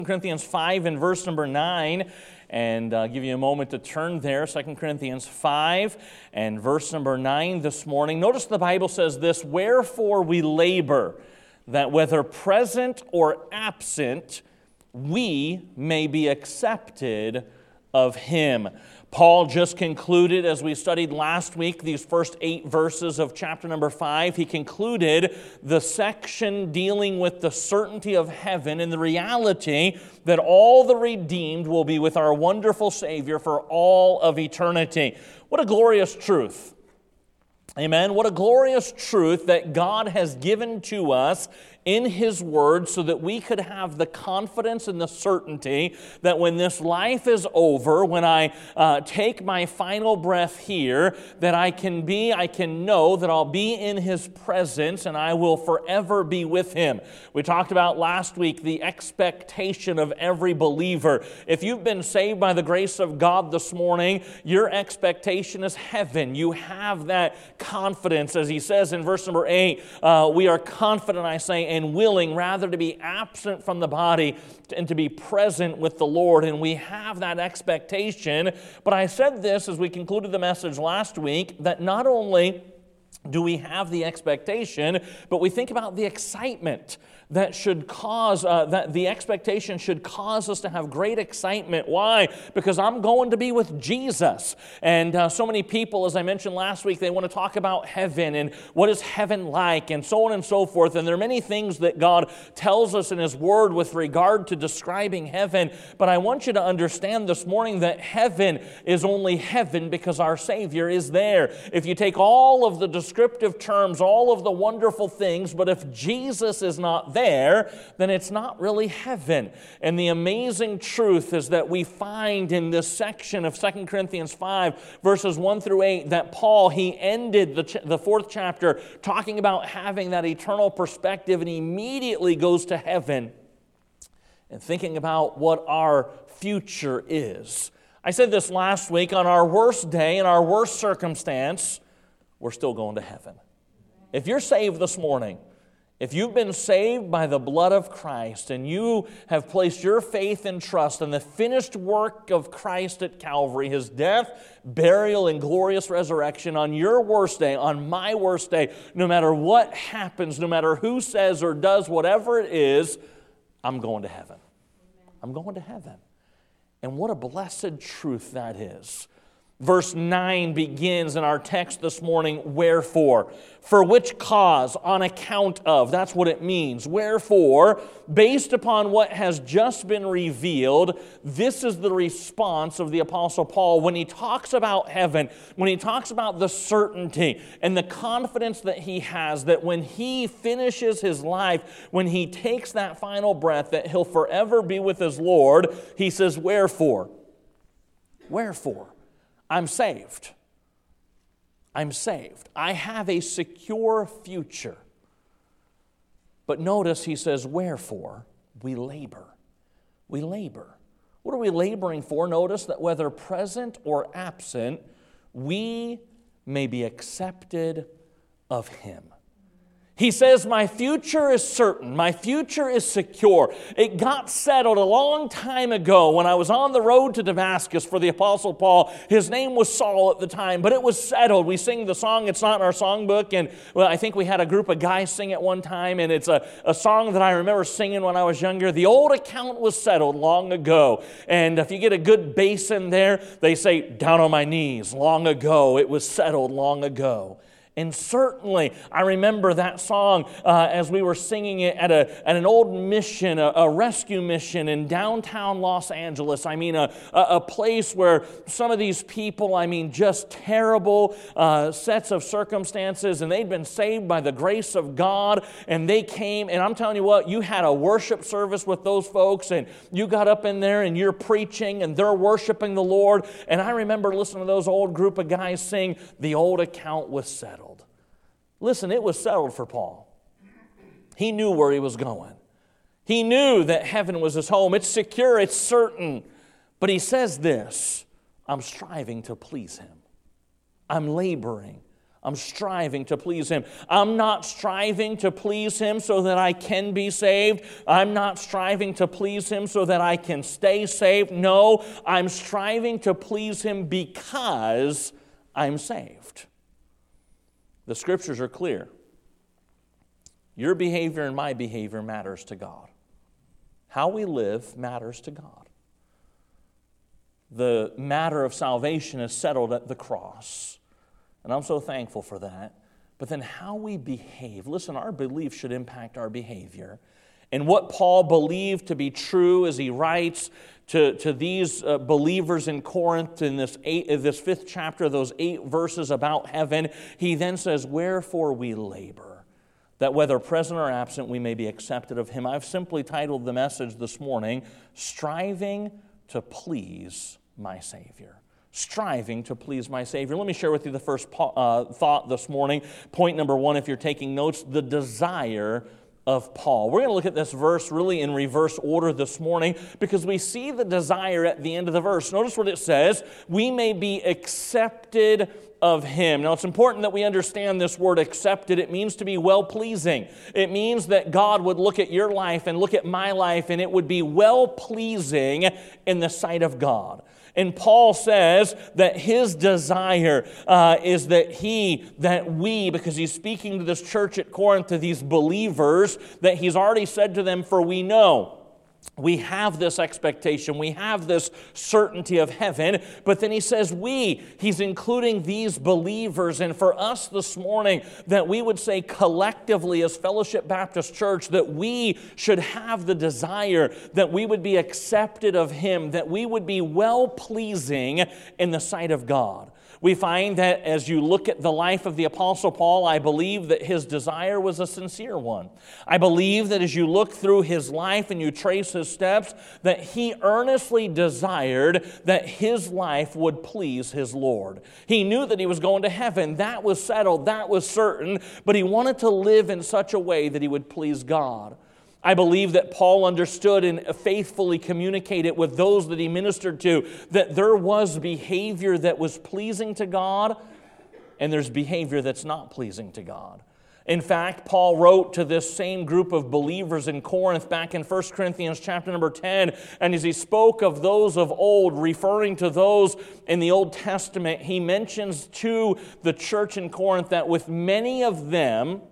Corinthians 5 and verse number 9, and I'll give you a moment to turn there. 2 Corinthians 5 and verse number 9 this morning. Notice the Bible says this, "Wherefore we labor, that whether present or absent, we may be accepted of Him." Paul just concluded, as we studied last week, these first 8 verses of chapter number 5, he concluded the section dealing with the certainty of heaven and the reality that all the redeemed will be with our wonderful Savior for all of eternity. What a glorious truth. Amen. What a glorious truth that God has given to us in His Word so that we could have the confidence and the certainty that when this life is over, when I take my final breath here, that I can know that I'll be in His presence and I will forever be with Him. We talked about last week the expectation of every believer. If you've been saved by the grace of God this morning, your expectation is heaven. You have that confidence, as he says in verse number 8, we are confident, I say, and willing rather to be absent from the body and to be present with the Lord. And we have that expectation. But I said this as we concluded the message last week, that not only do we have the expectation, but we think about the excitement that should cause, that the expectation should cause us to have great excitement. Why? Because I'm going to be with Jesus. And so many people, as I mentioned last week, they want to talk about heaven and what is heaven like and so on and so forth. And there are many things that God tells us in His Word with regard to describing heaven. But I want you to understand this morning that heaven is only heaven because our Savior is there. If you take all of the descriptive terms, all of the wonderful things, but if Jesus is not there, then it's not really heaven. And the amazing truth is that we find in this section of 2 Corinthians 5, verses 1 through 8, that Paul, he ended the 4th chapter talking about having that eternal perspective, and he immediately goes to heaven and thinking about what our future is. I said this last week, on our worst day, in our worst circumstance, we're still going to heaven. If you're saved this morning, if you've been saved by the blood of Christ and you have placed your faith and trust in the finished work of Christ at Calvary, His death, burial, and glorious resurrection, on your worst day, on my worst day, no matter what happens, no matter who says or does whatever it is, I'm going to heaven. I'm going to heaven. And what a blessed truth that is. Verse 9 begins in our text this morning, wherefore. For which cause? On account of. That's what it means. Wherefore, based upon what has just been revealed, this is the response of the Apostle Paul when he talks about heaven, when he talks about the certainty and the confidence that he has that when he finishes his life, when he takes that final breath, that he'll forever be with his Lord. He says, wherefore? Wherefore? I'm saved. I'm saved. I have a secure future. But notice he says, wherefore we labor. We labor. What are we laboring for? Notice that whether present or absent, we may be accepted of Him. He says, my future is certain. My future is secure. It got settled a long time ago when I was on the road to Damascus for the Apostle Paul. His name was Saul at the time, but it was settled. We sing the song. It's not in our songbook, and well, I think we had a group of guys sing it one time, and it's a song that I remember singing when I was younger. The old account was settled long ago, and if you get a good bass in there, they say, down on my knees, long ago. It was settled long ago. And certainly, I remember that song as we were singing it at an old mission, a rescue mission in downtown Los Angeles. I mean, a place where some of these people, I mean, just terrible sets of circumstances, and they'd been saved by the grace of God, and they came, and I'm telling you what, you had a worship service with those folks, and you got up in there, and you're preaching, and they're worshiping the Lord, and I remember listening to those old group of guys sing, the old account was settled. Listen, it was settled for Paul. He knew where he was going. He knew that heaven was his home. It's secure, it's certain. But he says this, I'm striving to please Him. I'm laboring. I'm striving to please Him. I'm not striving to please Him so that I can be saved. I'm not striving to please Him so that I can stay saved. No, I'm striving to please Him because I'm saved. The Scriptures are clear. Your behavior and my behavior matters to God. How we live matters to God. The matter of salvation is settled at the cross. And I'm so thankful for that. But then how we behave. Listen, our belief should impact our behavior. And what Paul believed to be true as he writes to these believers in Corinth in this 5th chapter, those 8 verses about heaven, he then says, wherefore we labor, that whether present or absent we may be accepted of Him. I've simply titled the message this morning, Striving to Please My Savior. Striving to please my Savior. Let me share with you the first thought this morning. Point number 1, if you're taking notes, the desire of Paul. We're going to look at this verse really in reverse order this morning because we see the desire at the end of the verse. Notice what it says, we may be accepted of Him. Now, it's important that we understand this word accepted. It means to be well-pleasing. It means that God would look at your life and look at my life, and it would be well-pleasing in the sight of God. And Paul says that his desire is that we, because he's speaking to this church at Corinth, to these believers, that he's already said to them, for we know. We have this expectation, we have this certainty of heaven, but then he says he's including these believers, and for us this morning, that we would say collectively as Fellowship Baptist Church, that we should have the desire that we would be accepted of Him, that we would be well-pleasing in the sight of God. We find that as you look at the life of the Apostle Paul, I believe that his desire was a sincere one. I believe that as you look through his life and you trace his steps, that he earnestly desired that his life would please his Lord. He knew that he was going to heaven. That was settled. That was certain. But he wanted to live in such a way that he would please God. I believe that Paul understood and faithfully communicated with those that he ministered to that there was behavior that was pleasing to God and there's behavior that's not pleasing to God. In fact, Paul wrote to this same group of believers in Corinth back in 1 Corinthians chapter number 10, and as he spoke of those of old, referring to those in the Old Testament, he mentions to the church in Corinth that with many of them,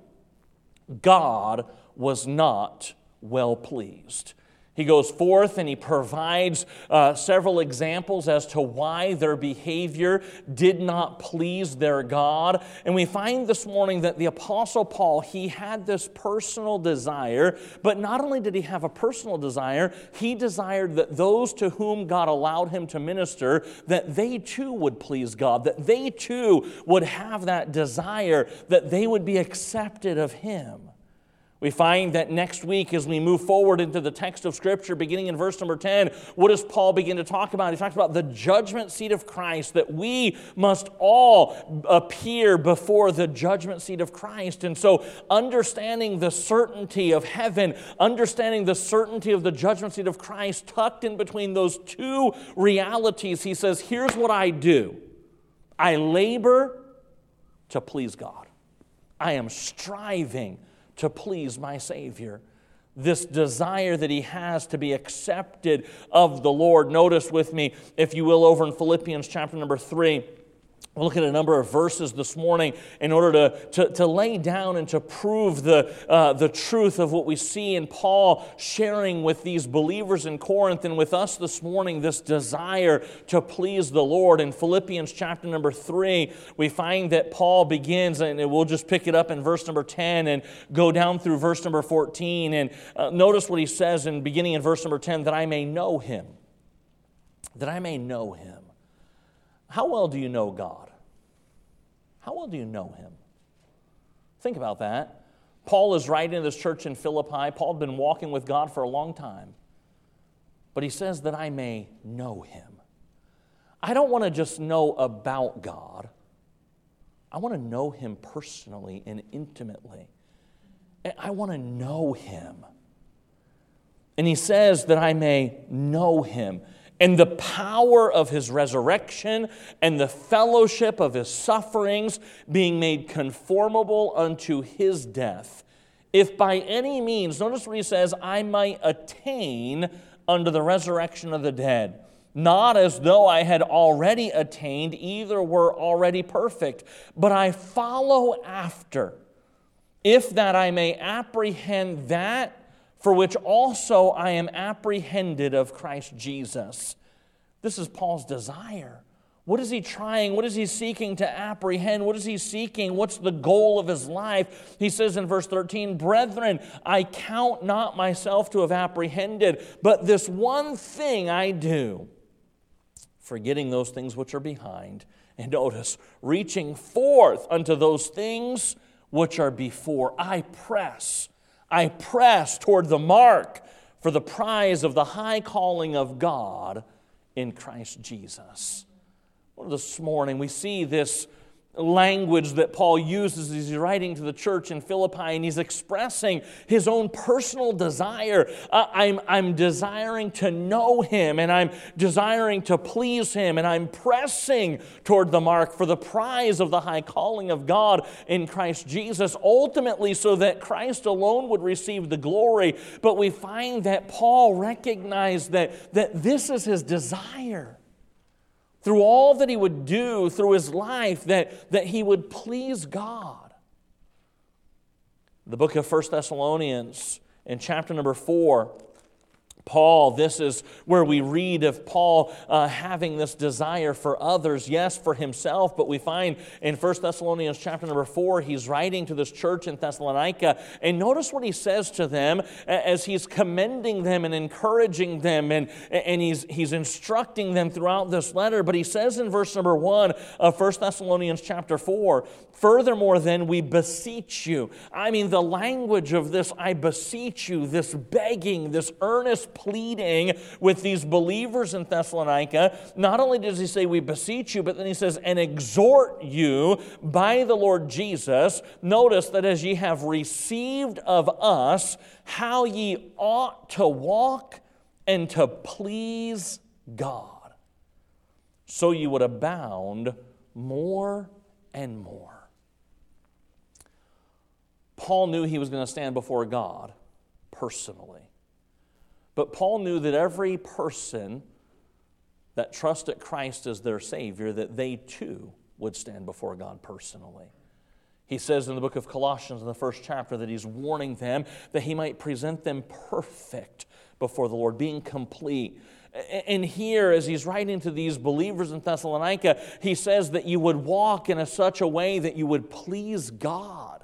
God was not well pleased. He goes forth and he provides several examples as to why their behavior did not please their God. And we find this morning that the Apostle Paul, he had this personal desire, but not only did he have a personal desire, he desired that those to whom God allowed him to minister, that they too would please God, that they too would have that desire, that they would be accepted of Him. We find that next week as we move forward into the text of Scripture, beginning in verse number 10, what does Paul begin to talk about? He talks about the judgment seat of Christ, that we must all appear before the judgment seat of Christ. And so understanding the certainty of heaven, understanding the certainty of the judgment seat of Christ, tucked in between those two realities, he says, here's what I do. I labor to please God. I am striving to please my Savior. This desire that he has to be accepted of the Lord. Notice with me, if you will, over in Philippians chapter number 3, we'll look at a number of verses this morning in order to lay down and to prove the truth of what we see in Paul sharing with these believers in Corinth and with us this morning, this desire to please the Lord. In Philippians chapter number 3, we find that Paul begins, and we'll just pick it up in verse number 10 and go down through verse number 14. And notice what he says in beginning in verse number 10, that I may know Him. That I may know Him. How well do you know God? How well do you know Him? Think about that. Paul is writing to this church in Philippi. Paul had been walking with God for a long time. But he says that I may know Him. I don't want to just know about God. I want to know Him personally and intimately. I want to know Him. And he says that I may know Him. and the power of his resurrection and the fellowship of his sufferings, being made conformable unto his death, if by any means," notice what he says, "I might attain unto the resurrection of the dead. Not as though I had already attained, either were already perfect, but I follow after, if that I may apprehend that for which also I am apprehended of Christ Jesus." This is Paul's desire. What is he trying? What is he seeking to apprehend? What is he seeking? What's the goal of his life? He says in verse 13, "Brethren, I count not myself to have apprehended, but this one thing I do, forgetting those things which are behind." And notice, "reaching forth unto those things which are before, I press toward the mark for the prize of the high calling of God in Christ Jesus." Well, this morning we see this language that Paul uses as he's writing to the church in Philippi, and he's expressing his own personal desire. I'm desiring to know him, and I'm desiring to please him, and I'm pressing toward the mark for the prize of the high calling of God in Christ Jesus, ultimately so that Christ alone would receive the glory. But we find that Paul recognized that this is his desire. Through all that he would do, through his life, that he would please God. The book of 1 Thessalonians, in chapter number 4, Paul, this is where we read of Paul having this desire for others, yes, for himself, but we find in 1 Thessalonians chapter number 4, he's writing to this church in Thessalonica, and notice what he says to them as he's commending them and encouraging them, and he's instructing them throughout this letter. But he says in verse number 1 of 1 Thessalonians chapter 4, "Furthermore then we beseech you." I mean, the language of this "I beseech you," this begging, this earnest pleading with these believers in Thessalonica. Not only does he say, "We beseech you," but then he says, "and exhort you by the Lord Jesus." Notice that as ye have received of us, how ye ought to walk and to please God, so you would abound more and more. Paul knew he was going to stand before God personally. But Paul knew that every person that trusted Christ as their Savior, that they too would stand before God personally. He says in the book of Colossians in the first chapter that he's warning them that he might present them perfect before the Lord, being complete. And here, as he's writing to these believers in Thessalonica, he says that you would walk in such a way that you would please God,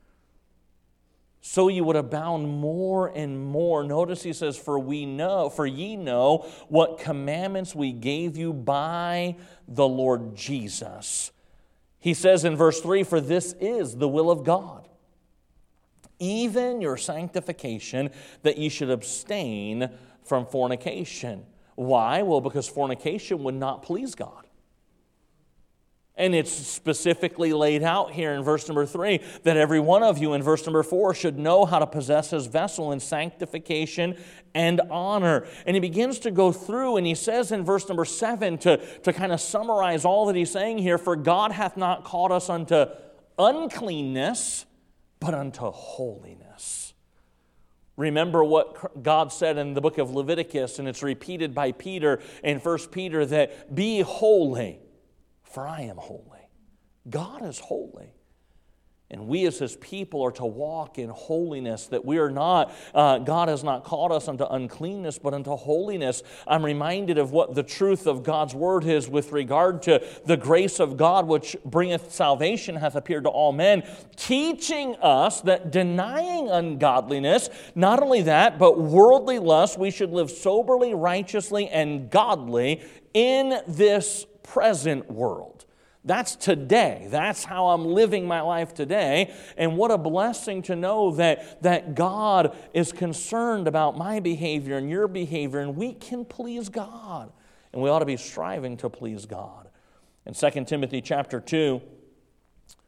so you would abound more and more. Notice he says, for ye know what commandments we gave you by the Lord Jesus." He says in verse 3, "For this is the will of God, even your sanctification, that ye should abstain from fornication." Why? Well, because fornication would not please God. And it's specifically laid out here in verse number 3 that every one of you in verse number 4 should know how to possess his vessel in sanctification and honor. And he begins to go through, and he says in verse number 7 to kind of summarize all that he's saying here, "For God hath not called us unto uncleanness, but unto holiness." Remember what God said in the book of Leviticus, and it's repeated by Peter in 1 Peter, that "be holy, for I am holy." God is holy. And we as his people are to walk in holiness, that we are not, God has not called us unto uncleanness, but unto holiness. I'm reminded of what the truth of God's word is with regard to the grace of God, which bringeth salvation, hath appeared to all men, teaching us that denying ungodliness, not only that, but worldly lust, we should live soberly, righteously, and godly in this present world. That's today. That's how I'm living my life today. And what a blessing to know that God is concerned about my behavior and your behavior, and we can please God. And we ought to be striving to please God. In 2 Timothy chapter 2,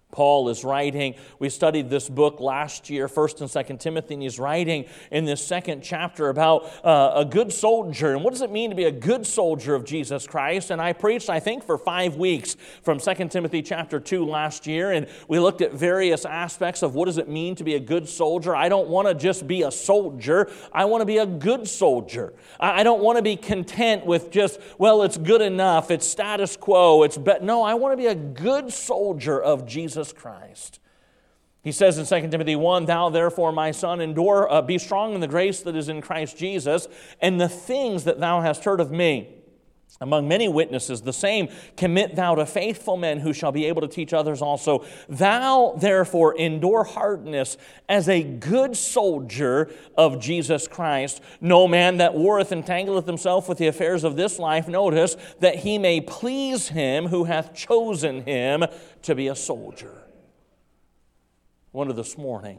Paul is writing, we studied this book last year, 1st and 2nd Timothy, and he's writing in this second chapter about a good soldier. And what does it mean to be a good soldier of Jesus Christ? And I preached, I think, for 5 weeks from 2 Timothy chapter 2 last year, and we looked at various aspects of what does it mean to be a good soldier. I don't want to just be a soldier. I want to be a good soldier. I don't want to be content with just, well, it's good enough, it's status quo, no, I want to be a good soldier of Jesus Christ. He says in 2 Timothy 1, "Thou therefore, my son, endure, be strong in the grace that is in Christ Jesus, and the things that thou hast heard of me among many witnesses, the same commit thou to faithful men who shall be able to teach others also. Thou therefore endure hardness as a good soldier of Jesus Christ. No man that warreth entangleth himself with the affairs of this life, notice, that he may please him who hath chosen him to be a soldier." I wonder this morning,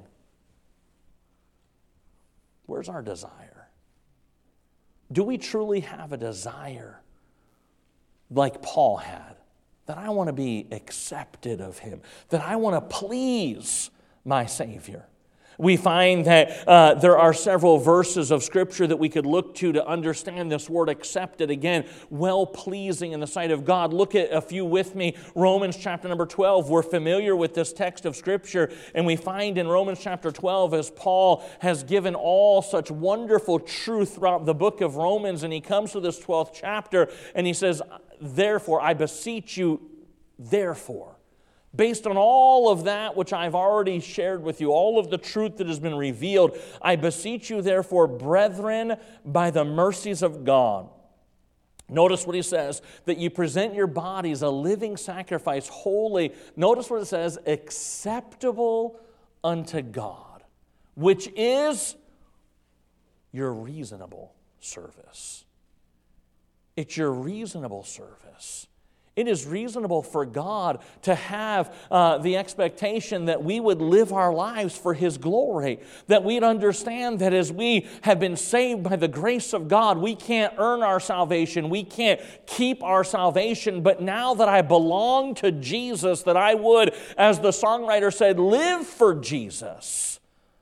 where's our desire? Do we truly have a desire like Paul had, that I want to be accepted of him, that I want to please my Savior? We find that there are several verses of Scripture that we could look to understand this word accepted. Again, well-pleasing in the sight of God. Look at a few with me. Romans chapter number 12. We're familiar with this text of Scripture, and we find in Romans chapter 12, as Paul has given all such wonderful truth throughout the book of Romans, and he comes to this 12th chapter, and he says, "Therefore, I beseech you, therefore." Based on all of that which I've already shared with you, all of the truth that has been revealed, I beseech you, therefore, brethren, by the mercies of God. Notice what he says, that you present your bodies a living sacrifice, holy. Notice what it says, acceptable unto God, which is your reasonable service. It's your reasonable service. It is reasonable for God to have the expectation that we would live our lives for His glory, that we'd understand that as we have been saved by the grace of God, we can't earn our salvation, we can't keep our salvation, but now that I belong to Jesus, that I would, as the songwriter said, live for Jesus.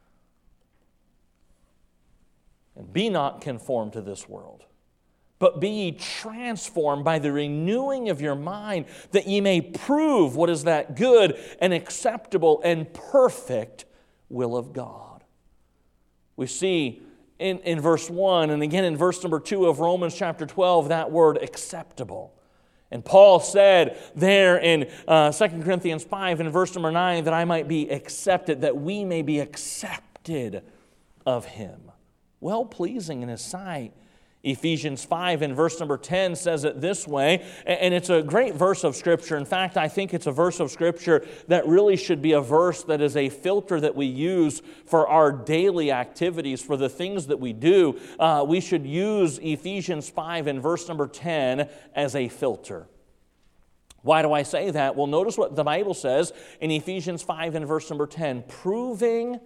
And be not conformed to this world, but be ye transformed by the renewing of your mind, that ye may prove what is that good and acceptable and perfect will of God. We see in verse 1 and again in verse number 2 of Romans chapter 12 that word acceptable. And Paul said there in 2 Corinthians 5 and verse number 9 that I might be accepted, that we may be accepted of Him, well-pleasing in His sight. Ephesians 5 and verse number 10 says it this way, and it's a great verse of Scripture. In fact, I think it's a verse of Scripture that really should be a verse that is a filter that we use for our daily activities, for the things that we do. We should use Ephesians 5 and verse number 10 as a filter. Why do I say that? Well, notice what the Bible says in Ephesians 5 and verse number 10, proving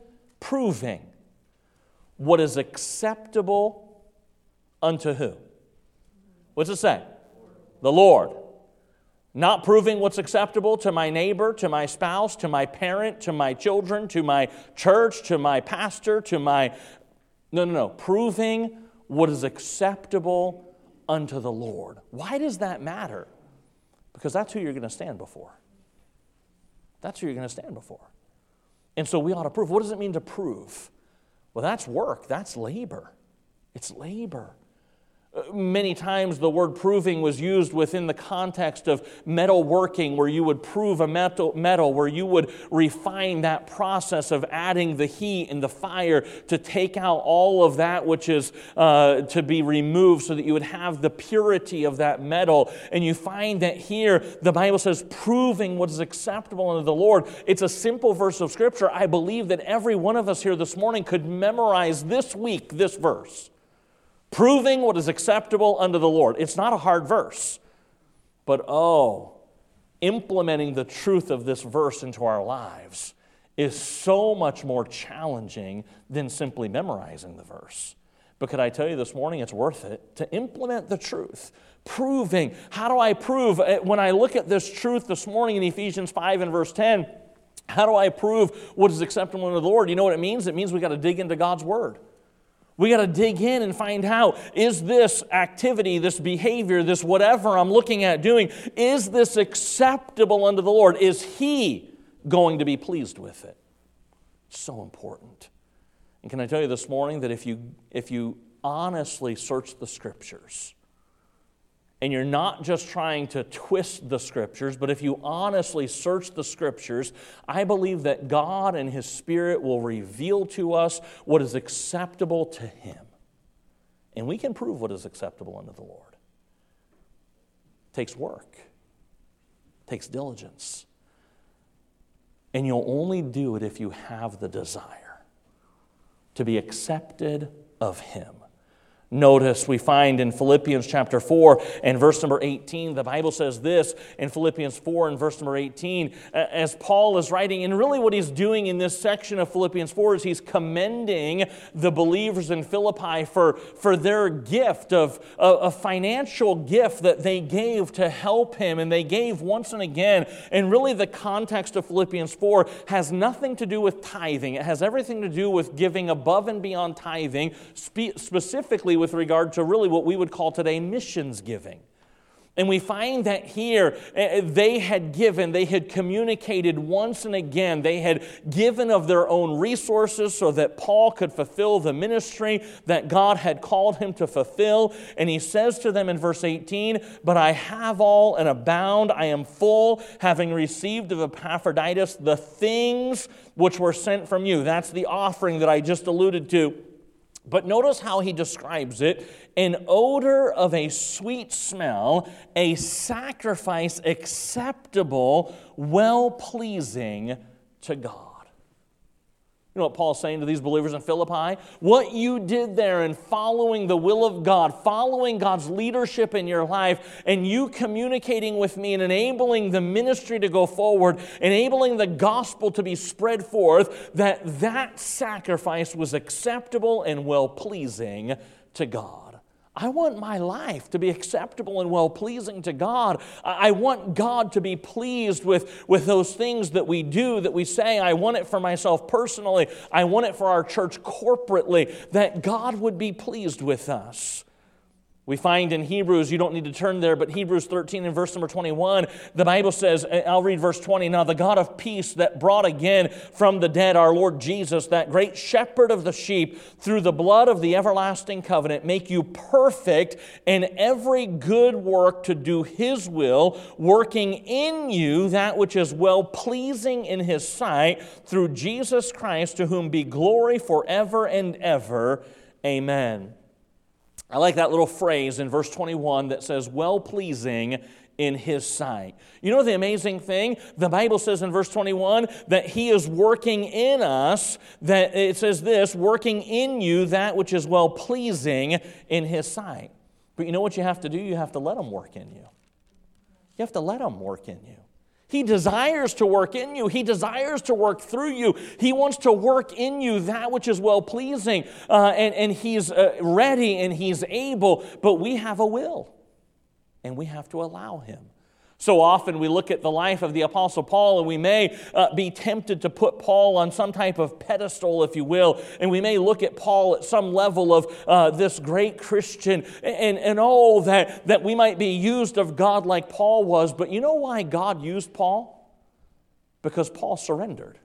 what is acceptable unto who? What's it say? The Lord. Not proving what's acceptable to my neighbor, to my spouse, to my parent, to my children, to my church, to my pastor, to my... No. Proving what is acceptable unto the Lord. Why does that matter? Because that's who you're going to stand before. That's who you're going to stand before. And so we ought to prove. What does it mean to prove? Well, that's work. That's labor. It's labor. Many times the word proving was used within the context of metal working, where you would prove a metal, where you would refine that process of adding the heat and the fire to take out all of that which is to be removed so that you would have the purity of that metal. And you find that here the Bible says proving what is acceptable unto the Lord. It's a simple verse of Scripture. I believe that every one of us here this morning could memorize this week this verse. Proving what is acceptable unto the Lord. It's not a hard verse, but implementing the truth of this verse into our lives is so much more challenging than simply memorizing the verse. But could I tell you this morning, it's worth it to implement the truth. Proving. How do I prove? When I look at this truth this morning in Ephesians 5 and verse 10, How do I prove what is acceptable unto the Lord? You know what it means? It means we got to dig into God's Word. We got to dig in and find out, is this activity, this behavior, this whatever I'm looking at doing, is this acceptable unto the Lord? Is He going to be pleased with it? It's so important. And can I tell you this morning that if you honestly search the Scriptures, and you're not just trying to twist the Scriptures, but if you honestly search the Scriptures, I believe that God and His Spirit will reveal to us what is acceptable to Him. And we can prove what is acceptable unto the Lord. It takes work. It takes diligence. And you'll only do it if you have the desire to be accepted of Him. Notice we find in Philippians chapter 4 and verse number 18, the Bible says this in Philippians 4 and verse number 18, as Paul is writing, and really what he's doing in this section of Philippians 4 is he's commending the believers in Philippi for their gift of a financial gift that they gave to help him, and they gave once and again. And really the context of Philippians 4 has nothing to do with tithing. It has everything to do with giving above and beyond tithing, specifically with regard to really what we would call today missions giving. And we find that here they had given, they had communicated once and again, they had given of their own resources so that Paul could fulfill the ministry that God had called him to fulfill. And he says to them in verse 18, "But I have all and abound, I am full, having received of Epaphroditus the things which were sent from you." That's the offering that I just alluded to. But notice how he describes it: an odor of a sweet smell, a sacrifice acceptable, well-pleasing to God. You know what Paul's saying to these believers in Philippi? What you did there in following the will of God, following God's leadership in your life, and you communicating with me and enabling the ministry to go forward, enabling the gospel to be spread forth, that sacrifice was acceptable and well-pleasing to God. I want my life to be acceptable and well-pleasing to God. I want God to be pleased with those things that we do, that we say. I want it for myself personally. I want it for our church corporately, that God would be pleased with us. We find in Hebrews, you don't need to turn there, but Hebrews 13 and verse number 21, the Bible says, I'll read verse 20, "Now the God of peace that brought again from the dead our Lord Jesus, that great shepherd of the sheep, through the blood of the everlasting covenant, make you perfect in every good work to do His will, working in you that which is well-pleasing in His sight, through Jesus Christ, to whom be glory forever and ever. Amen." I like that little phrase in verse 21 that says, well-pleasing in His sight. You know the amazing thing? The Bible says in verse 21 that He is working in us, that it says this, working in you that which is well-pleasing in His sight. But you know what you have to do? You have to let Him work in you. You have to let Him work in you. He desires to work in you. He desires to work through you. He wants to work in you that which is well-pleasing. And He's ready and He's able, but we have a will, and we have to allow Him. So often we look at the life of the Apostle Paul, and we may be tempted to put Paul on some type of pedestal, if you will, and we may look at Paul at some level of this great Christian, and that we might be used of God like Paul was. But you know why God used Paul? Because Paul surrendered.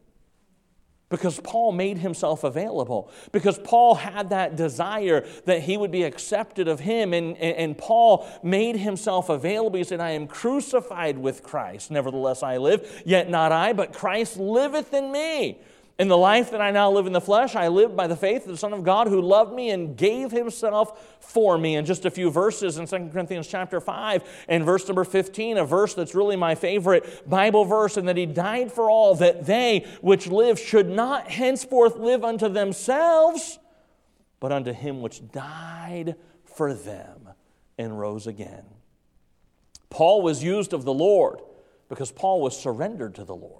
Because Paul made himself available. Because Paul had that desire that he would be accepted of Him. And Paul made himself available. He said, "I am crucified with Christ. Nevertheless I live, yet not I, but Christ liveth in me. In the life that I now live in the flesh, I live by the faith of the Son of God who loved me and gave Himself for me." In just a few verses in 2 Corinthians chapter 5 and verse number 15, a verse that's really my favorite Bible verse, "And that He died for all, that they which live should not henceforth live unto themselves, but unto Him which died for them and rose again." Paul was used of the Lord because Paul was surrendered to the Lord.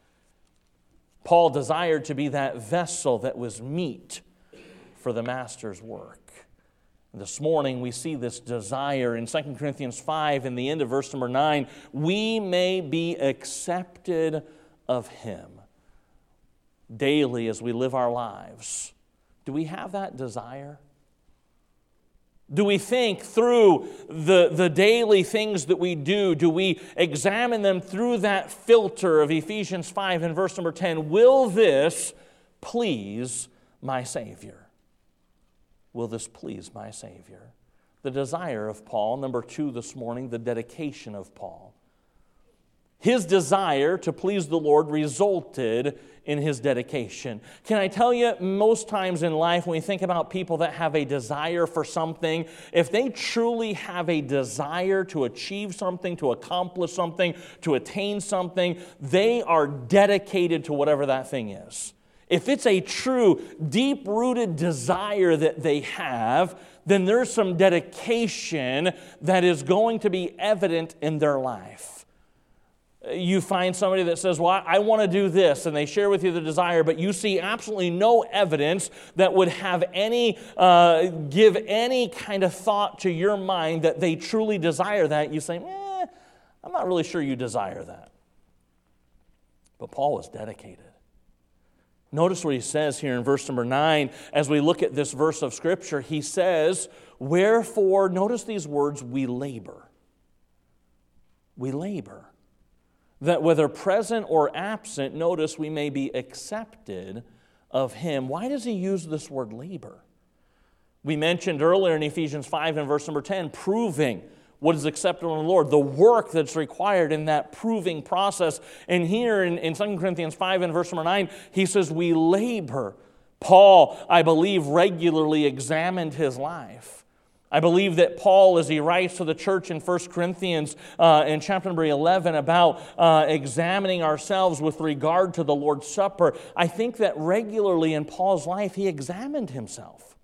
Paul desired to be that vessel that was meet for the Master's work. This morning we see this desire in 2 Corinthians 5 in the end of verse number 9. We may be accepted of Him. daily as we live our lives, do we have that desire? Do we think through the daily things that we do? Do we examine them through that filter of Ephesians 5 and verse number 10? Will this please my Savior? Will this please my Savior? The desire of Paul. Number 2 this morning, the dedication of Paul. His desire to please the Lord resulted in his dedication. Can I tell you, most times in life when we think about people that have a desire for something, if they truly have a desire to achieve something, to accomplish something, to attain something, they are dedicated to whatever that thing is. If it's a true, deep-rooted desire that they have, then there's some dedication that is going to be evident in their life. You find somebody that says, well, I want to do this, and they share with you the desire, but you see absolutely no evidence that would have give any kind of thought to your mind that they truly desire that. You say, I'm not really sure you desire that. But Paul was dedicated. Notice what he says here in verse number 9. As we look at this verse of Scripture, he says, wherefore, notice these words, we labor. We labor. That whether present or absent, notice we may be accepted of Him. Why does he use this word labor? We mentioned earlier in Ephesians 5 and verse number 10, proving what is acceptable in the Lord, the work that's required in that proving process. And here in 2 Corinthians 5 and verse number 9, he says, we labor. Paul, I believe, regularly examined his life. I believe that Paul, as he writes to the church in 1 Corinthians in chapter number 11 about examining ourselves with regard to the Lord's Supper, I think that regularly in Paul's life he examined himself.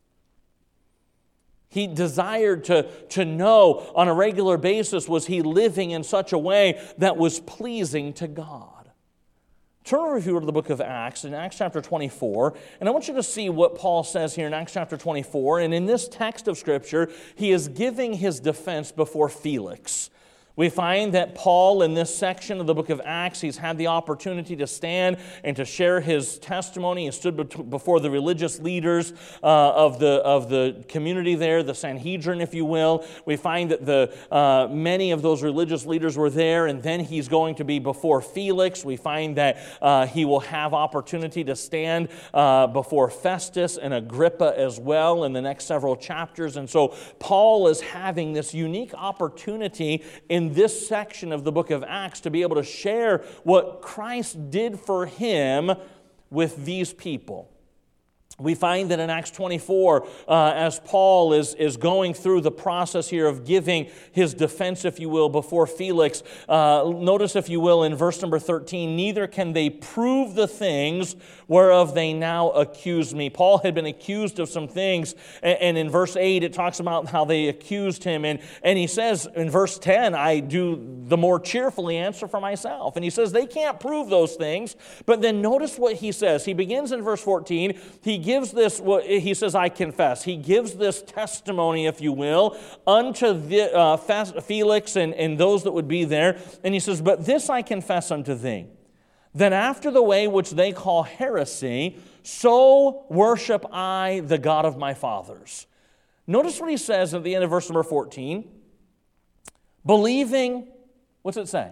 He desired to know on a regular basis, was he living in such a way that was pleasing to God? Turn over, if you were, to the book of Acts, in Acts chapter 24, and I want you to see what Paul says here in Acts chapter 24. And in this text of Scripture, he is giving his defense before Felix. We find that Paul, in this section of the book of Acts, he's had the opportunity to stand and to share his testimony. He stood before the religious leaders of the community there, the Sanhedrin, if you will. We find that many of those religious leaders were there, and then he's going to be before Felix. We find that he will have opportunity to stand before Festus and Agrippa as well in the next several chapters. And so Paul is having this unique opportunity in this section of the book of Acts to be able to share what Christ did for him with these people. We find that in Acts 24, as Paul is going through the process here of giving his defense, if you will, before Felix, notice, if you will, in verse number 13, neither can they prove the things whereof they now accuse me. Paul had been accused of some things, and in verse 8 it talks about how they accused him, and he says in verse 10, I do the more cheerfully answer for myself. And he says they can't prove those things, but then notice what he says. He begins in verse 14, he says, I confess. He gives this testimony, if you will, unto Felix and those that would be there. And he says, but this I confess unto thee, that after the way which they call heresy, so worship I the God of my fathers. Notice what he says at the end of verse number 14. Believing, what's it say?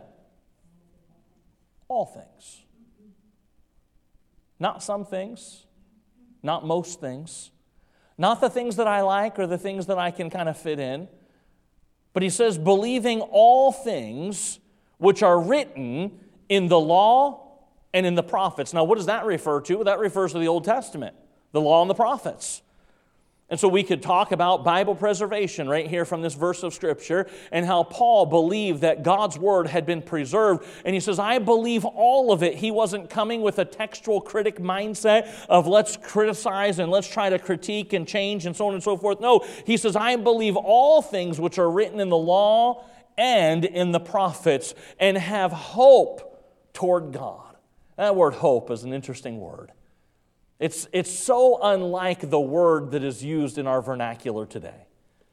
All things. Not some things. Not most things. Not the things that I like or the things that I can kind of fit in. But he says, believing all things which are written in the law and in the prophets. Now, what does that refer to? That refers to the Old Testament, the law and the prophets. And so we could talk about Bible preservation right here from this verse of Scripture and how Paul believed that God's Word had been preserved. And he says, I believe all of it. He wasn't coming with a textual critic mindset of let's criticize and let's try to critique and change and so on and so forth. No, he says, I believe all things which are written in the law and in the prophets and have hope toward God. That word hope is an interesting word. It's so unlike the word that is used in our vernacular today.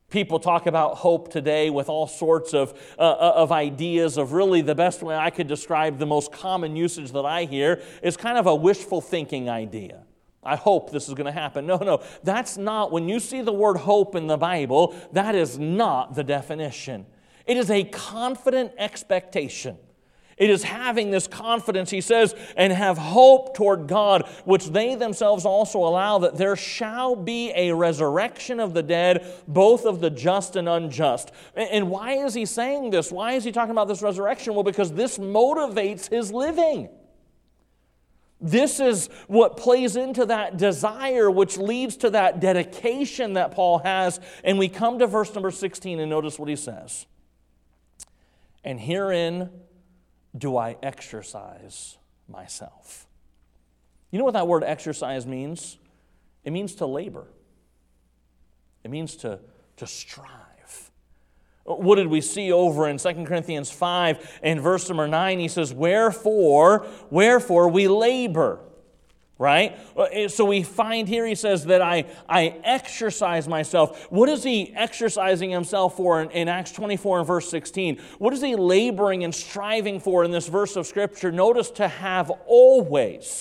People talk about hope today with all sorts of ideas of really the best way I could describe the most common usage that I hear is kind of a wishful thinking idea. I hope this is going to happen. No, that's not, when you see the word hope in the Bible, that is not the definition. It is a confident expectation. It is having this confidence, he says, and have hope toward God, which they themselves also allow that there shall be a resurrection of the dead, both of the just and unjust. And why is he saying this? Why is he talking about this resurrection? Well, because this motivates his living. This is what plays into that desire, which leads to that dedication that Paul has. And we come to verse number 16 and notice what he says. And herein do I exercise myself. You know what that word exercise means? It means to labor. It means to strive. What did we see over in 2 Corinthians 5 and verse number 9? He says, wherefore we labor. Right? So we find here he says that I exercise myself. What is he exercising himself for in Acts 24 and verse 16? What is he laboring and striving for in this verse of Scripture? Notice to have always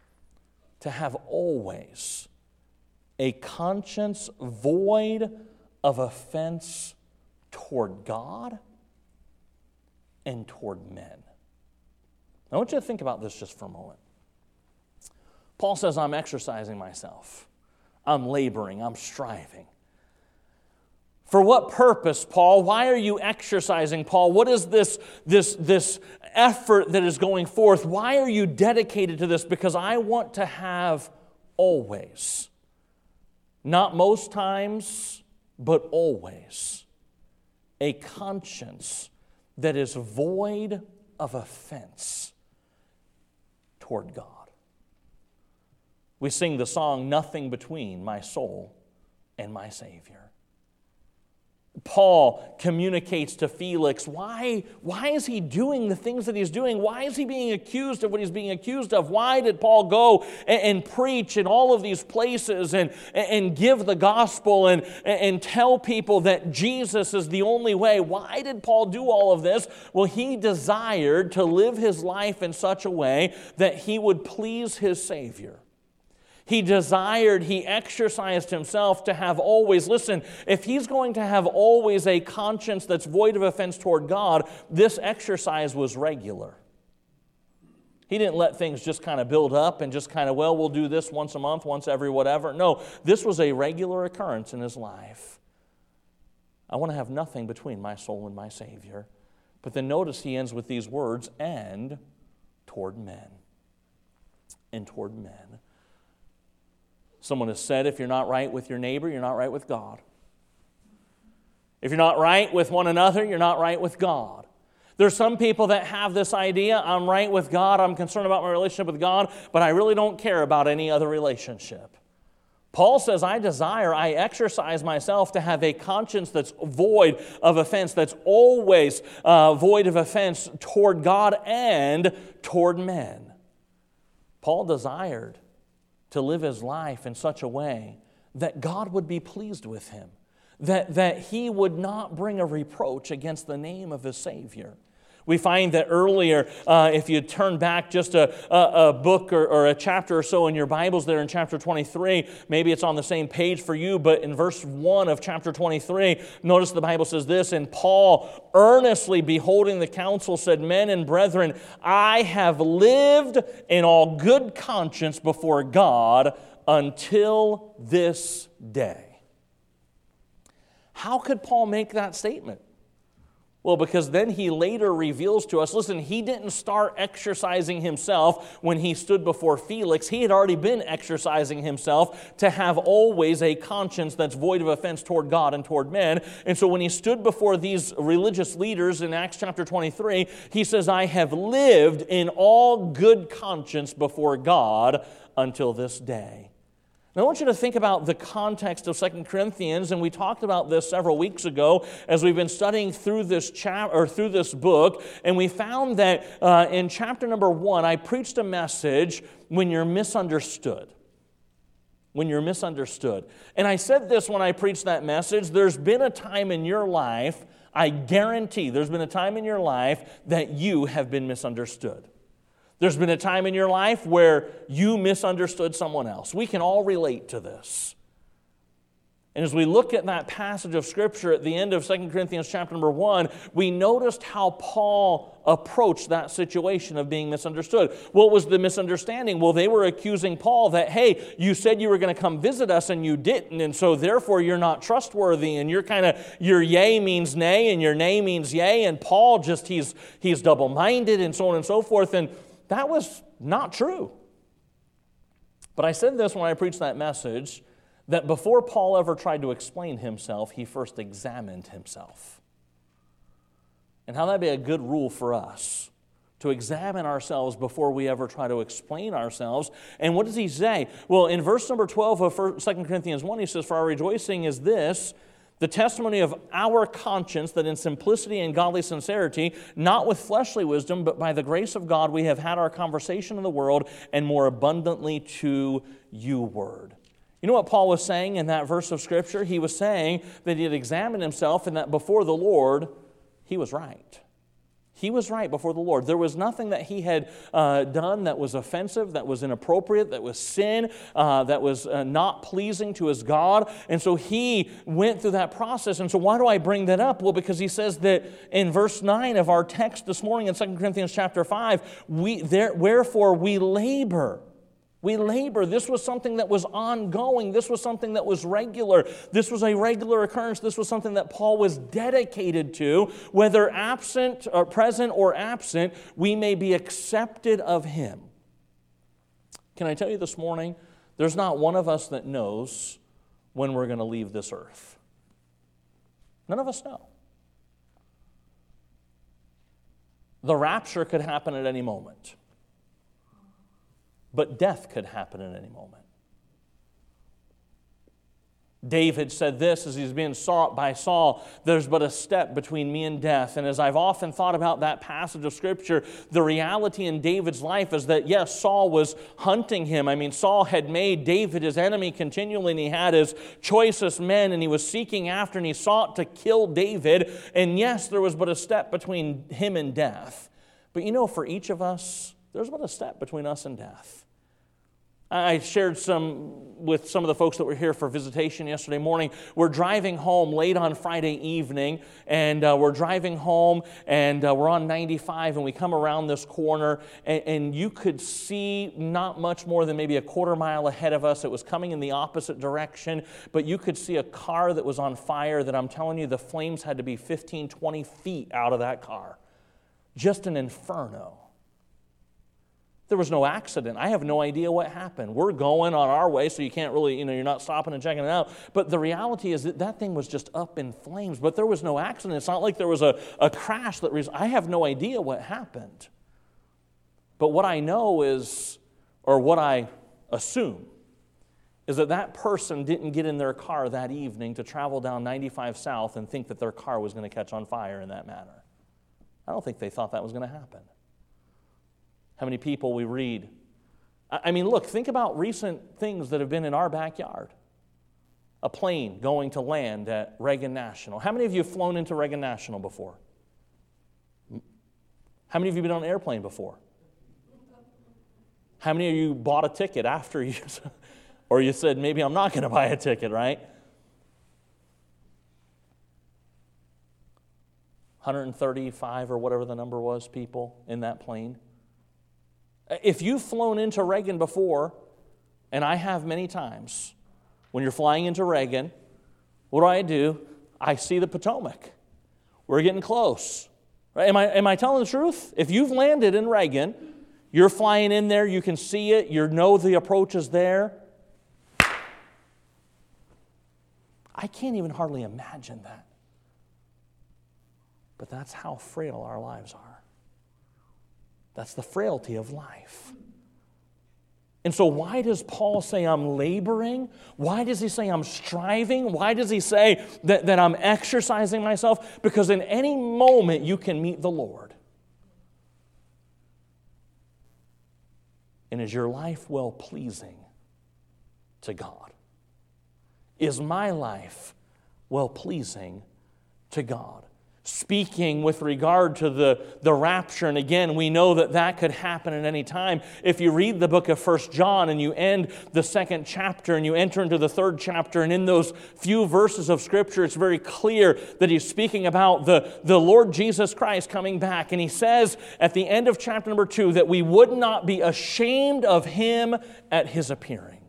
a conscience void of offense toward God and toward men. I want you to think about this just for a moment. Paul says, I'm exercising myself. I'm laboring. I'm striving. For what purpose, Paul? Why are you exercising, Paul? What is this effort that is going forth? Why are you dedicated to this? Because I want to have always, not most times, but always, a conscience that is void of offense toward God. We sing the song, Nothing Between My Soul and My Savior. Paul communicates to Felix, why is he doing the things that he's doing? Why is he being accused of what he's being accused of? Why did Paul go and preach in all of these places and give the gospel and tell people that Jesus is the only way? Why did Paul do all of this? Well, he desired to live his life in such a way that he would please his Savior. He exercised himself to have always, listen, if he's going to have always a conscience that's void of offense toward God, this exercise was regular. He didn't let things just kind of build up and just kind of, we'll do this once a month, once every whatever. No, this was a regular occurrence in his life. I want to have nothing between my soul and my Savior. But then notice he ends with these words, and toward men. And toward men. Someone has said, if you're not right with your neighbor, you're not right with God. If you're not right with one another, you're not right with God. There's some people that have this idea, I'm right with God, I'm concerned about my relationship with God, but I really don't care about any other relationship. Paul says, I exercise myself to have a conscience that's void of offense, that's always void of offense toward God and toward men. Paul desired to live his life in such a way that God would be pleased with him, that he would not bring a reproach against the name of his Savior. We find that earlier, if you turn back just a book or a chapter or so in your Bibles there in chapter 23, maybe it's on the same page for you, but in verse 1 of chapter 23, notice the Bible says this, and Paul, earnestly beholding the council, said, Men and brethren, I have lived in all good conscience before God until this day. How could Paul make that statement? Well, because then he later reveals to us, listen, he didn't start exercising himself when he stood before Felix. He had already been exercising himself to have always a conscience that's void of offense toward God and toward men. And so when he stood before these religious leaders in Acts chapter 23, he says, I have lived in all good conscience before God until this day. Now, I want you to think about the context of 2 Corinthians, and we talked about this several weeks ago as we've been studying through this through this book, and we found that in chapter number 1, I preached a message when you're misunderstood. when you're misunderstood. And I said this when I preached that message. There's been a time in your life, I guarantee there's been a time in your life that you have been misunderstood. There's been a time in your life where you misunderstood someone else. We can all relate to this. And as we look at that passage of Scripture at the end of 2 Corinthians chapter number 1, we noticed how Paul approached that situation of being misunderstood. What was the misunderstanding? Well, they were accusing Paul that, hey, you said you were going to come visit us and you didn't, and so therefore you're not trustworthy, and your yea means nay, and your nay means yea, and Paul just, he's double-minded, and so on and so forth, and that was not true. But I said this when I preached that message, that before Paul ever tried to explain himself, he first examined himself. And how that'd be a good rule for us, to examine ourselves before we ever try to explain ourselves. And what does he say? Well, in verse number 12 of 2 Corinthians 1, he says, "For our rejoicing is this, the testimony of our conscience, that in simplicity and godly sincerity, not with fleshly wisdom, but by the grace of God, we have had our conversation in the world, and more abundantly to you word." You know what Paul was saying in that verse of Scripture? He was saying that he had examined himself and that before the Lord, he was right. He was right before the Lord. There was nothing that he had done that was offensive, that was inappropriate, that was sin, that was not pleasing to his God. And so he went through that process. And so why do I bring that up? Well, because he says that in verse 9 of our text this morning in 2 Corinthians chapter 5, wherefore we labor. We labor. This was something that was ongoing. This was something that was regular. This was a regular occurrence. This was something that Paul was dedicated to. Whether absent or present or absent, we may be accepted of him. Can I tell you this morning, there's not one of us that knows when we're going to leave this earth. None of us know. The rapture could happen at any moment. But death could happen at any moment. David said this as he's being sought by Saul, "There's but a step between me and death." And as I've often thought about that passage of Scripture, the reality in David's life is that, yes, Saul was hunting him. I mean, Saul had made David his enemy continually, and he had his choicest men, and he was seeking after, and he sought to kill David. And yes, there was but a step between him and death. But you know, for each of us, there's but a step between us and death. I shared with some of the folks that were here for visitation yesterday morning. We're driving home late on Friday evening, and we're driving home, and we're on 95, and we come around this corner, and you could see not much more than maybe a quarter mile ahead of us. It was coming in the opposite direction, but you could see a car that was on fire that I'm telling you, the flames had to be 15, 20 feet out of that car. Just an inferno. There was no accident. I have no idea what happened. We're going on our way, so you can't really, you're not stopping and checking it out. But the reality is that thing was just up in flames. But there was no accident. It's not like there was a crash. I have no idea what happened. But what I know is, or what I assume, is that person didn't get in their car that evening to travel down 95 South and think that their car was going to catch on fire in that manner. I don't think they thought that was going to happen. How many people we read? I mean, look, think about recent things that have been in our backyard. A plane going to land at Reagan National. How many of you have flown into Reagan National before? How many of you have been on an airplane before? How many of you bought a ticket after you, or you said, maybe I'm not going to buy a ticket, right? 135 or whatever the number was people in that plane. If you've flown into Reagan before, and I have many times, when you're flying into Reagan, what do? I see the Potomac. We're getting close. Right? Am I telling the truth? If you've landed in Reagan, you're flying in there, you can see it, you know the approach is there. I can't even hardly imagine that. But that's how frail our lives are. That's the frailty of life. And so why does Paul say I'm laboring? Why does he say I'm striving? Why does he say that I'm exercising myself? Because in any moment you can meet the Lord. And is your life well-pleasing to God? Is my life well-pleasing to God? Speaking with regard to the rapture, and again, we know that that could happen at any time. If you read the book of 1 John and you end the 2nd chapter and you enter into the 3rd chapter, and in those few verses of Scripture, it's very clear that he's speaking about the Lord Jesus Christ coming back. And he says at the end of chapter number 2 that we would not be ashamed of him at his appearing.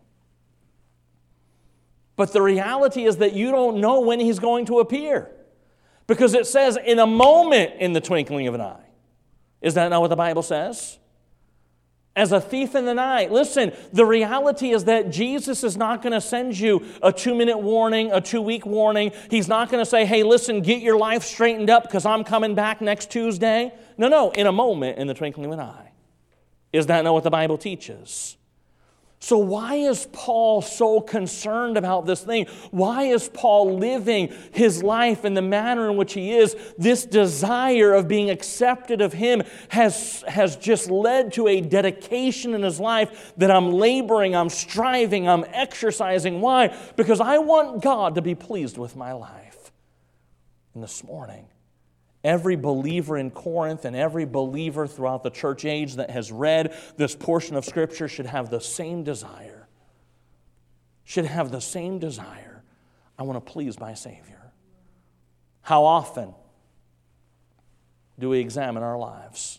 But the reality is that you don't know when he's going to appear. Because it says, in a moment, in the twinkling of an eye. Is that not what the Bible says? As a thief in the night. Listen, the reality is that Jesus is not going to send you a 2-minute warning, a 2-week warning. He's not going to say, hey, listen, get your life straightened up because I'm coming back next Tuesday. No, in a moment, in the twinkling of an eye. Is that not what the Bible teaches? So why is Paul so concerned about this thing? Why is Paul living his life in the manner in which he is? This desire of being accepted of him has just led to a dedication in his life that I'm laboring, I'm striving, I'm exercising. Why? Because I want God to be pleased with my life. And this morning, every believer in Corinth and every believer throughout the church age that has read this portion of Scripture should have the same desire. Should have the same desire. I want to please my Savior. How often do we examine our lives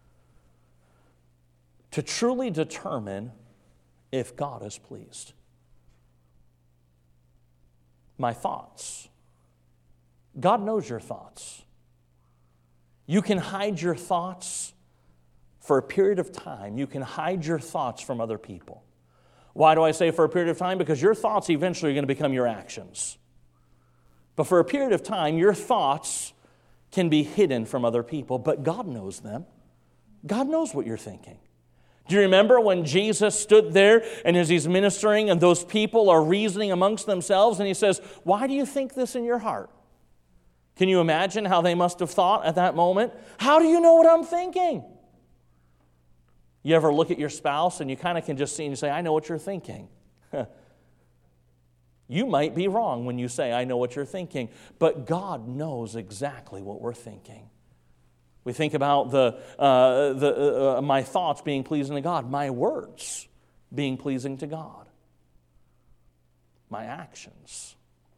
to truly determine if God is pleased? My thoughts. God knows your thoughts. You can hide your thoughts for a period of time. You can hide your thoughts from other people. Why do I say for a period of time? Because your thoughts eventually are going to become your actions. But for a period of time, your thoughts can be hidden from other people, but God knows them. God knows what you're thinking. Do you remember when Jesus stood there and as he's ministering and those people are reasoning amongst themselves and he says, why do you think this in your heart? Can you imagine how they must have thought at that moment? How do you know what I'm thinking? You ever look at your spouse and you kind of can just see and you say, I know what you're thinking. You might be wrong when you say, I know what you're thinking, but God knows exactly what we're thinking. We think about my thoughts being pleasing to God, my words being pleasing to God, my actions.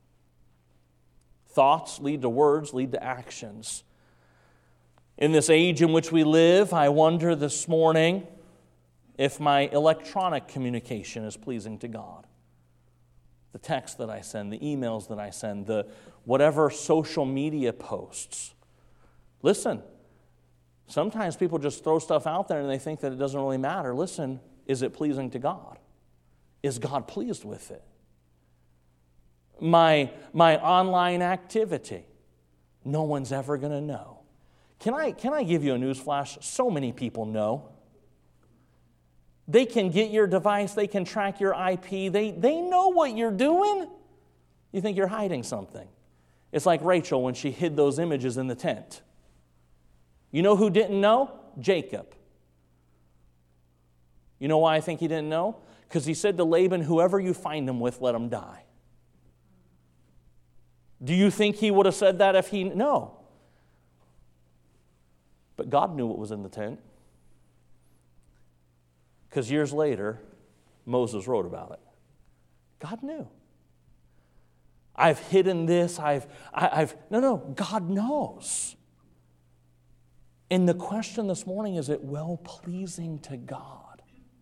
Thoughts lead to words, lead to actions. In this age in which we live, I wonder this morning if my electronic communication is pleasing to God. The texts that I send, the emails that I send, the whatever social media posts. Listen, sometimes people just throw stuff out there and they think that it doesn't really matter. Listen, is it pleasing to God? Is God pleased with it? My online activity, no one's ever going to know. Can I give you a news flash? So many people know. They can get your device, they can track your IP, they know what you're doing. You think you're hiding something. It's like Rachel when she hid those images in the tent. You know who didn't know? Jacob. You know why I think he didn't know? Because he said to Laban, whoever you find him with, let him die. Do you think he would have said that if he... No. But God knew what was in the tent. Because years later, Moses wrote about it. God knew. I've hidden this, No, God knows. And the question this morning, is it well-pleasing to God?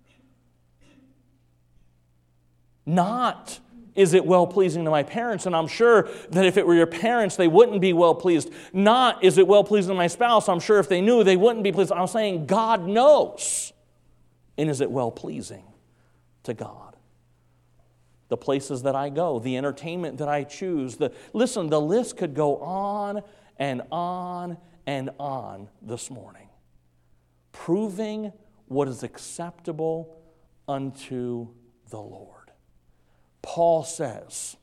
Not... Is it well-pleasing to my parents? And I'm sure that if it were your parents, they wouldn't be well-pleased. Not, is it well-pleasing to my spouse? I'm sure if they knew, they wouldn't be pleased. I'm saying God knows. And is it well-pleasing to God? The places that I go, the entertainment that I choose. Listen, the list could go on and on and on this morning. Proving what is acceptable unto the Lord. Paul says,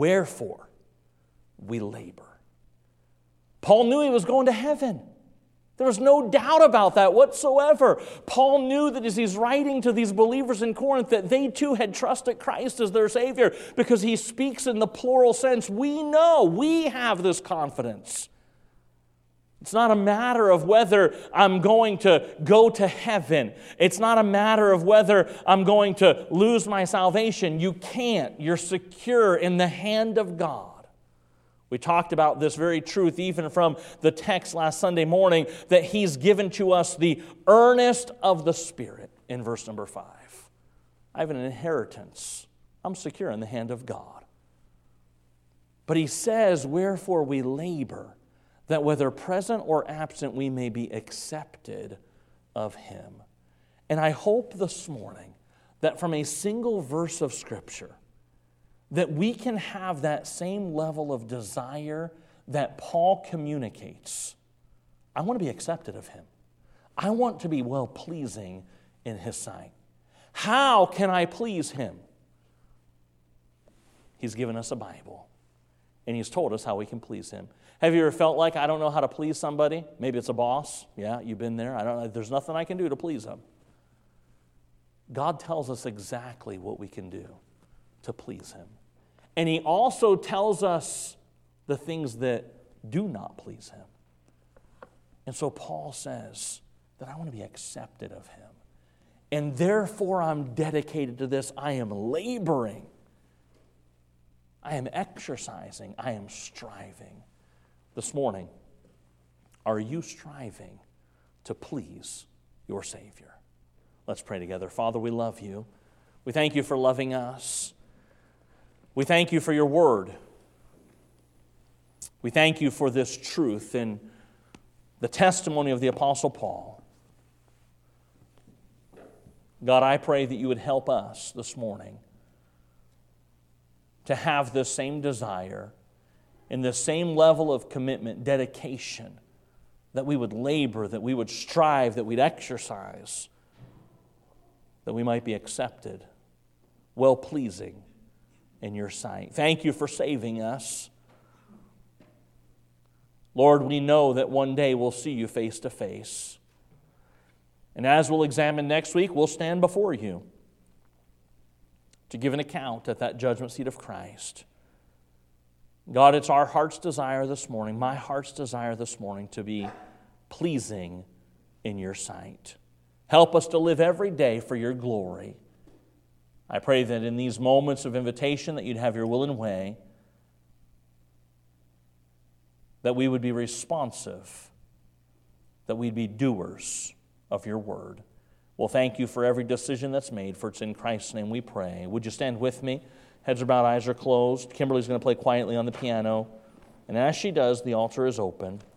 wherefore we labor. Paul knew he was going to heaven. There was no doubt about that whatsoever. Paul knew that as he's writing to these believers in Corinth that they too had trusted Christ as their Savior, because he speaks in the plural sense. We know, we have this confidence. It's not a matter of whether I'm going to go to heaven. It's not a matter of whether I'm going to lose my salvation. You can't. You're secure in the hand of God. We talked about this very truth even from the text last Sunday morning, that He's given to us the earnest of the Spirit in verse number 5. I have an inheritance. I'm secure in the hand of God. But He says, wherefore we labor, that whether present or absent we may be accepted of Him. And I hope this morning that from a single verse of Scripture, that we can have that same level of desire that Paul communicates. I want to be accepted of Him. I want to be well-pleasing in His sight. How can I please Him? He's given us a Bible, and He's told us how we can please Him. Have you ever felt like, I don't know how to please somebody? Maybe it's a boss. Yeah, you've been there. I don't know. There's nothing I can do to please them. God tells us exactly what we can do to please Him. And He also tells us the things that do not please Him. And so Paul says that I want to be accepted of Him. And therefore I'm dedicated to this. I am laboring. I am exercising. I am striving. This morning, are you striving to please your Savior? Let's pray together. Father, we love You. We thank You for loving us. We thank You for Your Word. We thank You for this truth in the testimony of the Apostle Paul. God, I pray that You would help us this morning to have this same desire and this same level of commitment, dedication, that we would labor, that we would strive, that we'd exercise, that we might be accepted, well-pleasing in Your sight. Thank You for saving us. Lord, we know that one day we'll see You face to face. And as we'll examine next week, we'll stand before You to give an account at that judgment seat of Christ. God, it's our heart's desire this morning, my heart's desire this morning, to be pleasing in Your sight. Help us to live every day for Your glory. I pray that in these moments of invitation that You'd have Your will and way, that we would be responsive, that we'd be doers of Your word. Well, thank You for every decision that's made, for it's in Christ's name we pray. Would you stand with me? Heads are bowed, eyes are closed. Kimberly's going to play quietly on the piano. And as she does, the altar is open.